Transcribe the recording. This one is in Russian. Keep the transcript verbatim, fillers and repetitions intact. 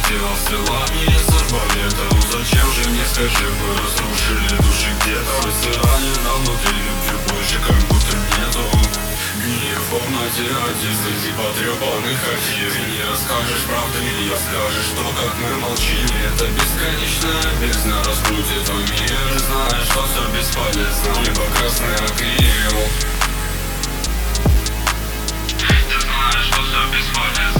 Осела меня сорвали это. Ну зачем же мне, скажи, вы разрушили души где-то? Высыранена внутри, любви больше как будто нету. Дни в комнате один среди потрепанных афир. Ты не расскажешь правду или я скажешь то, как мы молчим. Это бесконечная бездна разбудит твой мир. Знаешь, что все бесполезно, либо красный акрил. Ты знаешь, что все бесполезно.